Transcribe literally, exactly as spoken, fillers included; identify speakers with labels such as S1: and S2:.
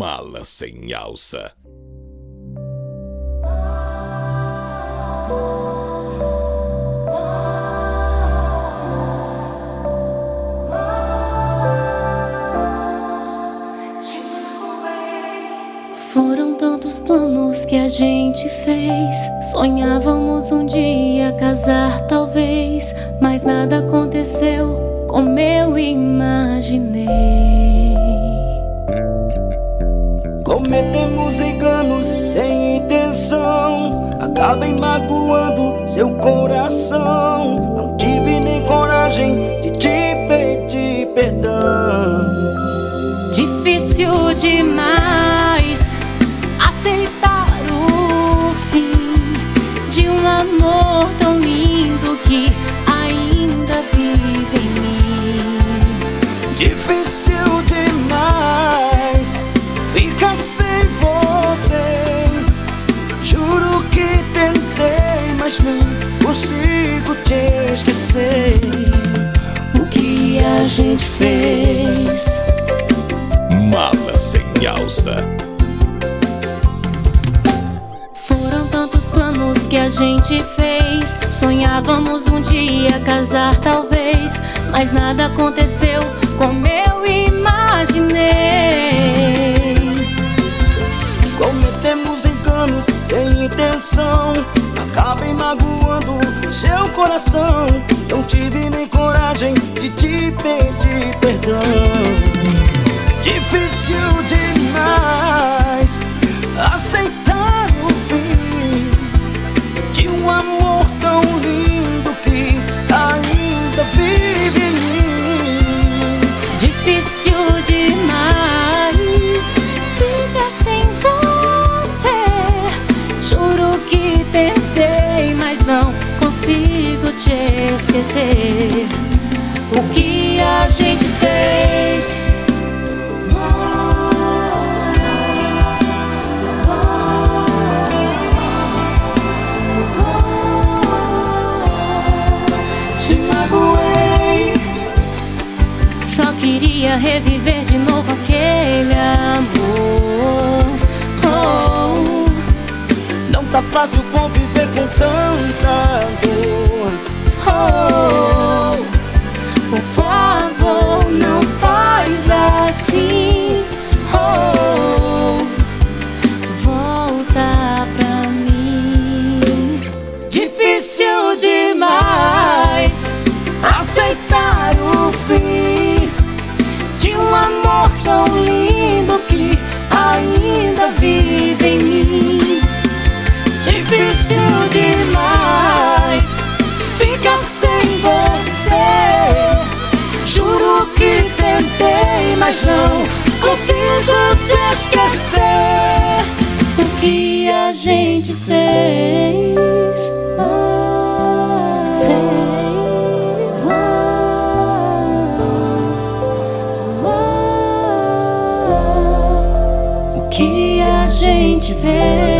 S1: Mala sem alça.
S2: Foram tantos planos que a gente fez. Sonhávamos um dia casar, talvez, mas nada aconteceu como eu imaginei.
S3: Cometemos enganos sem intenção, acabem magoando seu coração. Não tive nem coragem de te pedir perdão.
S2: Difícil demais aceitar o fim de um amor tão lindo que ainda vive em mim.
S3: Difícil demais ficar sem você. Juro que tentei, mas não consigo te esquecer.
S2: O que a gente fez?
S1: Mala sem alça.
S2: Foram tantos planos que a gente fez. Sonhávamos um dia casar, talvez, mas nada aconteceu como eu imaginei.
S3: Cometemos enganos sem intenção, acabem magoando seu coração. Não tive nem coragem de te pedir perdão. Difícil demais aceitar o fim de um amor tão lindo que ainda vive em mim.
S2: Difícil demais ficar sem você. Juro que tentei, mas não consigo te esquecer. O que a gente fez? Só queria reviver de novo aquele amor. Oh,
S3: não tá fácil conviver com tanta dor.
S2: Oh, por favor, não faz assim. Oh, volta pra mim. Difícil demais aceitar o fim de um amor tão lindo que ainda vive em mim. Difícil demais ficar sem você. Juro que tentei, mas não consigo te esquecer. O que a gente fez? Ah, fez. O que a gente fez?